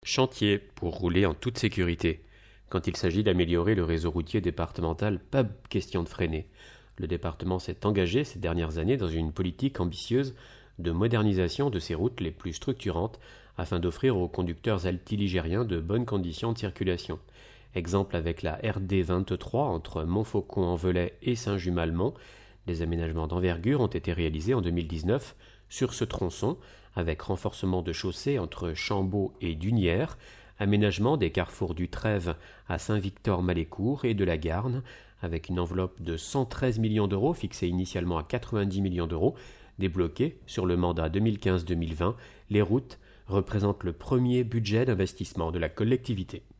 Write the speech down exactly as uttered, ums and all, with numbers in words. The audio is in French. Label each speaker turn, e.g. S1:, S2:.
S1: Chantier pour rouler en toute sécurité. Quand il s'agit d'améliorer le réseau routier départemental, pas question de freiner. Le département s'est engagé ces dernières années dans une politique ambitieuse de modernisation de ses routes les plus structurantes afin d'offrir aux conducteurs altiligériens de bonnes conditions de circulation. Exemple avec la R D vingt-trois entre Montfaucon-en-Velay et Saint-Just-Malmont. Des aménagements d'envergure ont été réalisés en deux mille dix-neuf sur ce tronçon, avec renforcement de chaussée entre Chambaud et Dunières, aménagement des carrefours du Trèves à Saint-Victor-Malécourt et de la Garne, avec une enveloppe de cent treize millions d'euros fixée initialement à quatre-vingt-dix millions d'euros, débloquée sur le mandat deux mille quinze deux mille vingt. Les routes représentent le premier budget d'investissement de la collectivité.